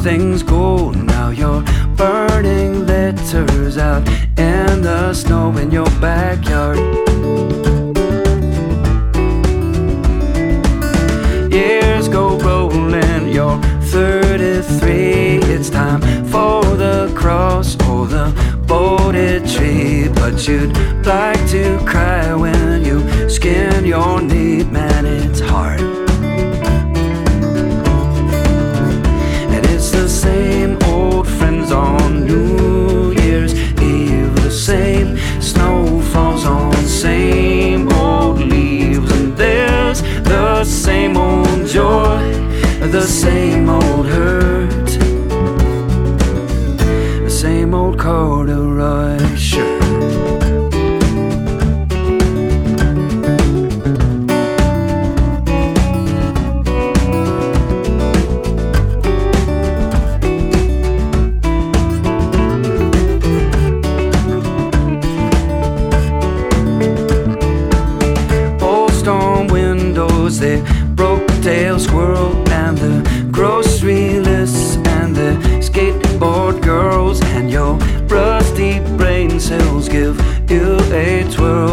things go. Now you're burning letters out in the snow in your backyard. Years go rolling, you're 33. It's time for the cross or the boated tree. But you'd like to cry when you skin your knee. Man, it's hard. And it's the same old friends on New Year's Eve. The same snow falls on same old leaves. And there's the same old joy, the same old hurt, the same old corduroy shirt. Old storm windows, they broke-tailed squirrel, and the grocery lists, and the skateboard girls, and your rusty brain cells give you a twirl.